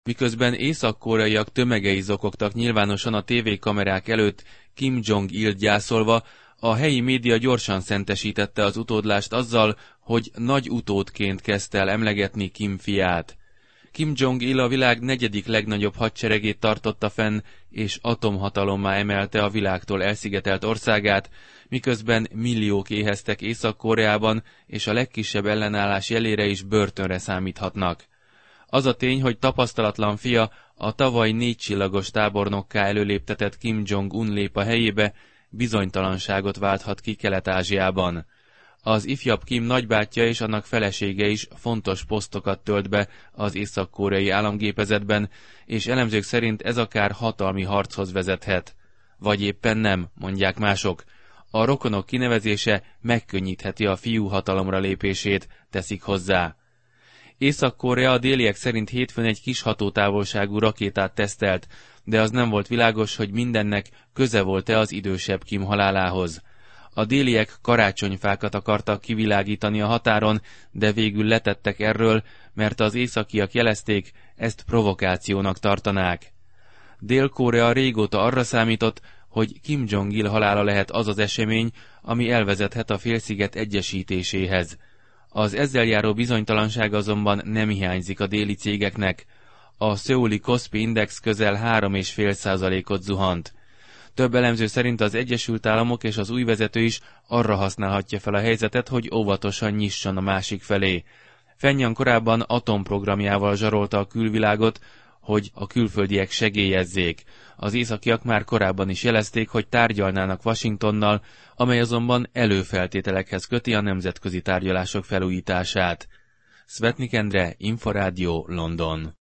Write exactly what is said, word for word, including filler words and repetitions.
Miközben észak-koreaiak tömegei zokogtak nyilvánosan a tévékamerák előtt Kim Jong-il gyászolva, a helyi média gyorsan szentesítette az utódlást azzal, hogy nagy utódként kezdte el emlegetni Kim fiát. Kim Jong-il a világ negyedik legnagyobb hadseregét tartotta fenn, és atomhatalommá emelte a világtól elszigetelt országát, miközben milliók éheztek Észak-Koreában, és a legkisebb ellenállás jelére is börtönre számíthatnak. Az a tény, hogy tapasztalatlan fia, a tavaly négy csillagos tábornokká előléptetett Kim Jong-un lép a helyébe, bizonytalanságot válthat ki Kelet-Ázsiában. Az ifjabb Kim nagybátyja és annak felesége is fontos posztokat tölt be az észak-koreai államgépezetben, és elemzők szerint ez akár hatalmi harchoz vezethet. Vagy éppen nem, mondják mások. A rokonok kinevezése megkönnyítheti a fiú hatalomra lépését, teszik hozzá. Észak-Korea a déliek szerint hétfőn egy kis hatótávolságú rakétát tesztelt, de az nem volt világos, hogy mindennek köze volt-e az idősebb Kim halálához. A déliek karácsonyfákat akartak kivilágítani a határon, de végül letettek erről, mert az északiak jelezték, ezt provokációnak tartanák. Dél-Korea régóta arra számított, hogy Kim Jong-il halála lehet az az esemény, ami elvezethet a félsziget egyesítéséhez. Az ezzel járó bizonytalanság azonban nem hiányzik a déli cégeknek. A szöuli Kospi Index közel három egész öt százalékot zuhant. Több elemző szerint az Egyesült Államok és az új vezető is arra használhatja fel a helyzetet, hogy óvatosan nyisson a másik felé. Pjongjang korábban atomprogramjával zsarolta a külvilágot, hogy a külföldiek segélyezzék. Az északiak már korábban is jelezték, hogy tárgyalnának Washingtonnal, amely azonban előfeltételekhez köti a nemzetközi tárgyalások felújítását. Szvetnik Endre, Inforádió, London.